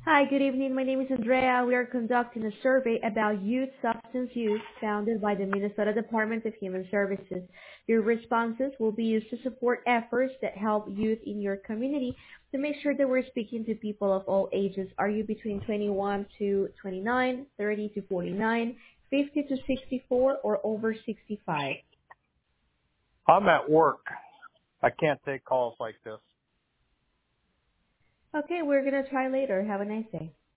Hi, good evening. My name is Andrea. We are conducting a survey about youth substance use founded by the Minnesota Department of Human Services. Your responses will be used to support efforts that help youth in your community to make sure that we're speaking to people of all ages. Are you between 21 to 29, 30 to 49, 50 to 64, or over 65? I'm at work. I can't take calls like this. Okay, we're going to try later. Have a nice day.